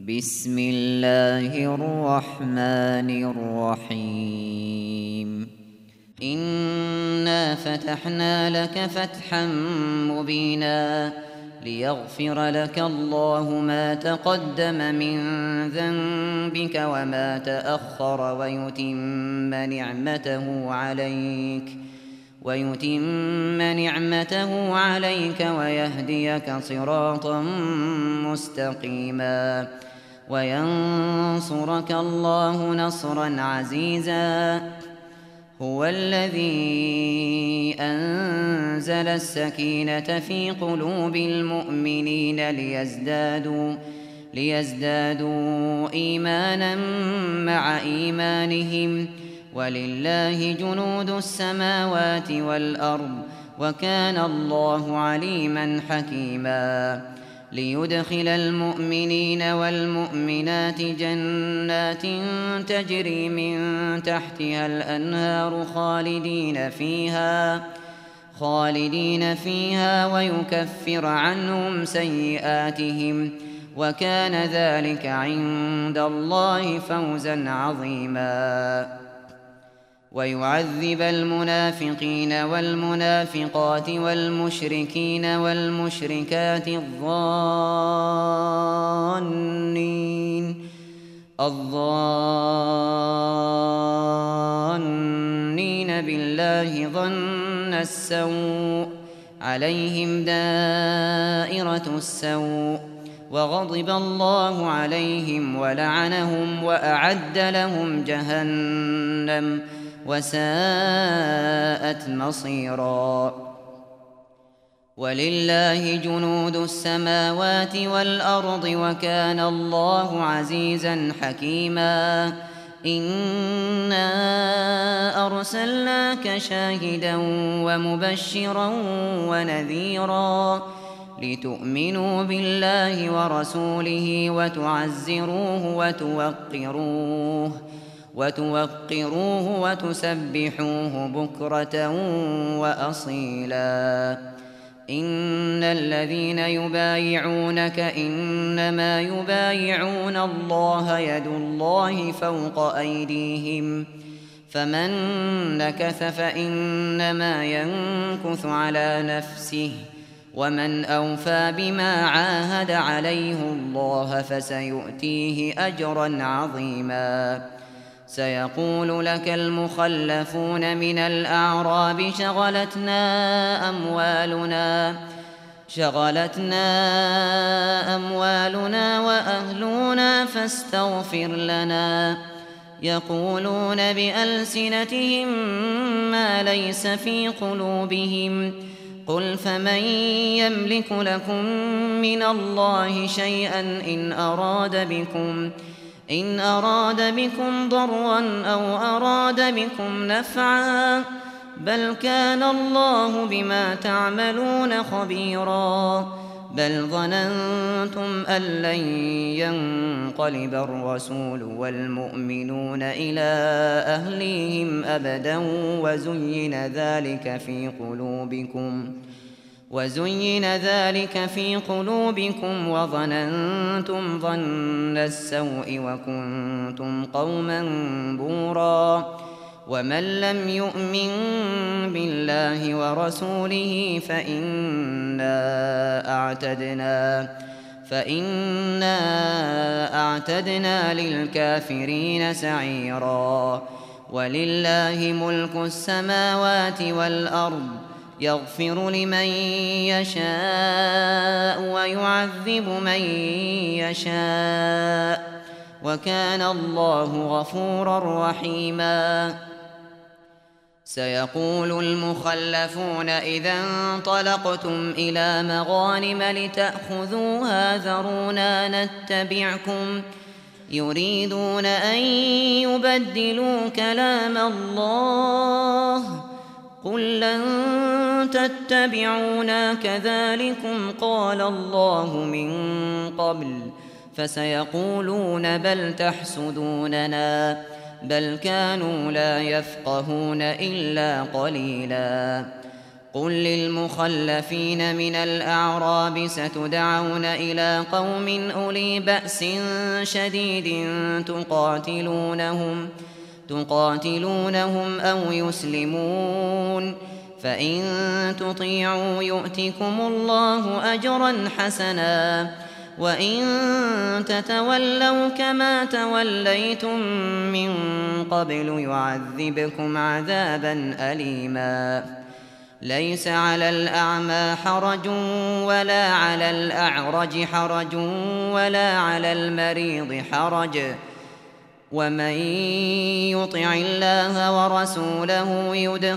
بسم الله الرحمن الرحيم إنا فتحنا لك فتحا مبينا ليغفر لك الله ما تقدم من ذنبك وما تأخر ويتم نعمته عليك ويهديك صراطا مستقيما وينصرك الله نصرا عزيزا. هو الذي أنزل السكينة في قلوب المؤمنين ليزدادوا إيمانا مع إيمانهم ولله جنود السماوات والأرض وكان الله عليما حكيما. ليدخل المؤمنين والمؤمنات جنات تجري من تحتها الأنهار خالدين فيها ويكفر عنهم سيئاتهم وكان ذلك عند الله فوزا عظيما. ويعذب المنافقين والمنافقات والمشركين والمشركات الظانين بالله ظن السوء عليهم دائرة السوء وغضب الله عليهم ولعنهم وأعد لهم جهنم وساءت مصيرا. ولله جنود السماوات والأرض وكان الله عزيزا حكيما. إنا أرسلناك شاهدا ومبشرا ونذيرا لتؤمنوا بالله ورسوله وتعزروه وتوقروه وتسبحوه بكرة وأصيلا. إن الذين يبايعونك إنما يبايعون الله يد الله فوق أيديهم فمن نكث فإنما ينكث على نفسه ومن أوفى بما عاهد عليه الله فسيؤتيه أجرا عظيما. سيقول لك المخلفون من الأعراب شغلتنا أموالنا وأهلنا فاستغفر لنا. يقولون بألسنتهم ما ليس في قلوبهم قل فمن يملك لكم من الله شيئا إن أراد بكم ضرا أو أراد بكم نفعا بل كان الله بما تعملون خبيرا. بل ظننتم أن لن ينقلب الرسول والمؤمنون إلى أهليهم أبدا وزين ذلك في قلوبكم وظننتم ظن السوء وكنتم قوما بورا. ومن لم يؤمن بالله ورسوله فإنا أعتدنا للكافرين سعيرا. ولله ملك السماوات والأرض يغفر لمن يشاء ويعذب من يشاء وكان الله غفورا رحيما. سيقول المخلفون إذا انطلقتم إلى مغانم لتأخذوها ذرونا نتبعكم يريدون أن يبدلوا كلام الله قل لن تتبعونا كذلكم قال الله من قبل فسيقولون بل تحسدوننا بل كانوا لا يفقهون إلا قليلا. قل للمخلفين من الأعراب ستدعون إلى قوم أولي بأس شديد تقاتلونهم أو يسلمون، فإن تطيعوا يؤتكم الله أجرا حسنا، وإن تتولوا كما توليتم من قبل يعذبكم عذابا أليما. ليس على الأعمى حرج ولا على الأعرج حرج ولا على المريض حرج، ومن يطع الله ورسوله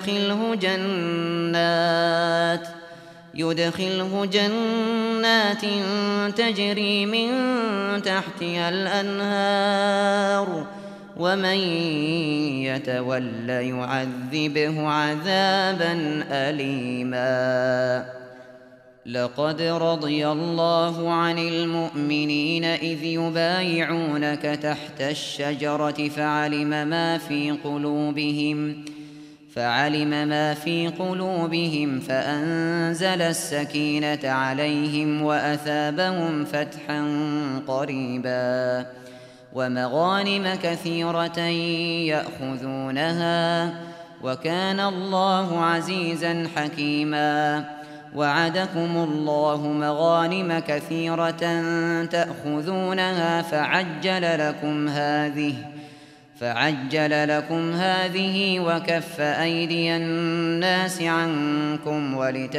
يدخله جنات تجري من تحتها الأنهار، ومن يتول يعذبه عذابا أليما. لقد رضي الله عن المؤمنين إذ يبايعونك تحت الشجرة فعلم ما في قلوبهم فأنزل السكينة عليهم وأثابهم فتحا قريبا، ومغانم كثيرة يأخذونها، وكان الله عزيزا حكيما. وعدكم الله مغانم كثيرة تأخذونها فعجل لكم هذه وكف أيدي الناس عنكم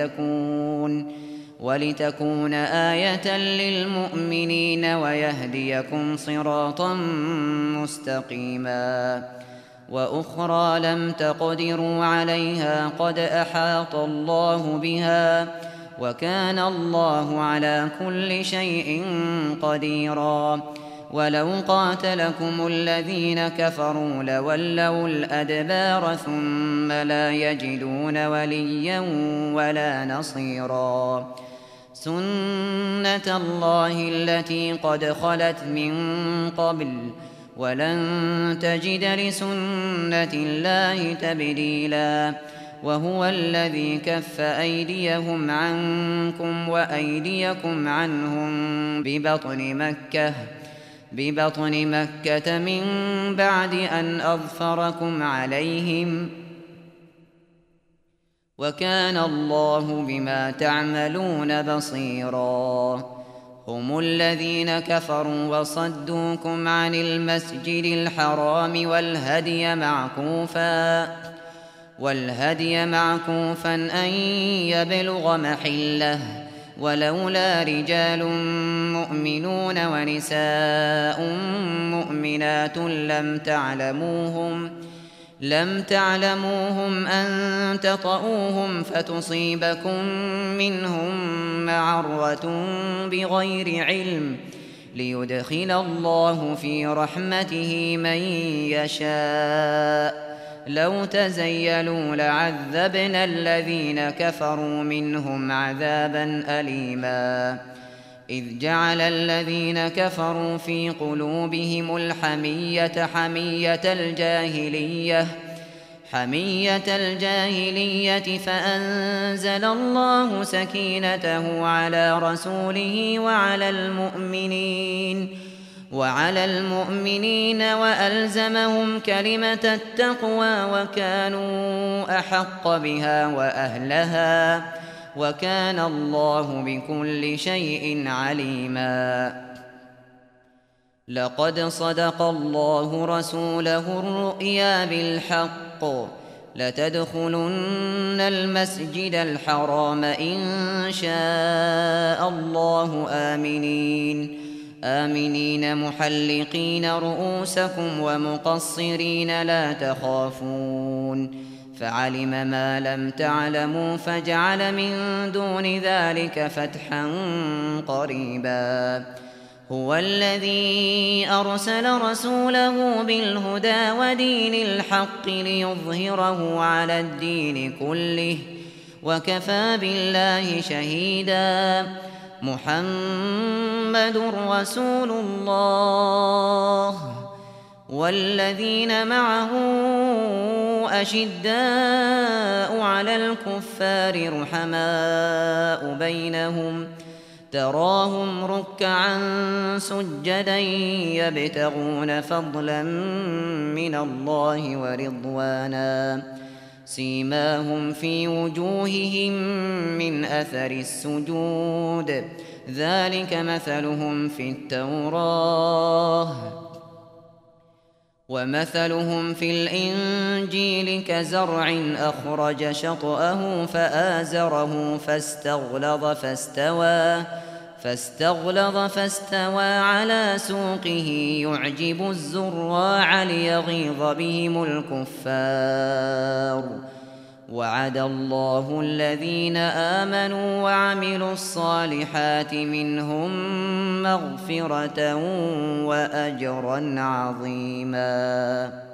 ولتكون آية للمؤمنين ويهديكم صراطا مستقيما. وأخرى لم تقدروا عليها قد أحاط الله بها، وكان الله على كل شيء قديرا. ولو قاتلكم الذين كفروا لولوا الأدبار ثم لا يجدون وليا ولا نصيرا. سنة الله التي قد خلت من قبل، ولن تجد لسنة الله تبديلا. وهو الذي كف أيديهم عنكم وأيديكم عنهم ببطن مكة من بعد أن أظفركم عليهم، وكان الله بما تعملون بصيرا. هم الذين كفروا وصدوكم عن المسجد الحرام والهدي معكوفا أن يبلغ محله، ولولا رجال مؤمنون ونساء مؤمنات لم تعلموهم أن تطؤوهم فتصيبكم منهم معرة بغير علم، ليدخل الله في رحمته من يشاء. لو تزيلوا لعذبنا الذين كفروا منهم عذابا أليما. إذ جعل الذين كفروا في قلوبهم الحمية حمية الجاهلية فأنزل الله سكينته على رسوله وعلى المؤمنين وألزمهم كلمة التقوى وكانوا أحق بها وأهلها، وكان الله بكل شيء عليما. لقد صدق الله رسوله الرؤيا بالحق، لتدخلن المسجد الحرام إن شاء الله آمنين محلقين رؤوسكم ومقصرين لا تخافون، فعلم ما لم تعلموا فجعل من دون ذلك فتحا قريبا. هو الذي أرسل رسوله بالهدى ودين الحق ليظهره على الدين كله، وكفى بالله شهيدا. محمد رسول الله والذين معه أشداء على الكفار رحماء بينهم تراهم ركعا سجدا يبتغون فضلا من الله ورضوانا سيماهم في وجوههم من أثر السجود ذلك مثلهم في التوراة ومثلهم في الإنجيل كزرع أخرج شطأه فآزره فاستغلظ فاستوى على سوقه يعجب الزراع ليغيظ بهم الكفار وعد الله الذين آمنوا وعملوا الصالحات منهم مغفرة وأجرا عظيما.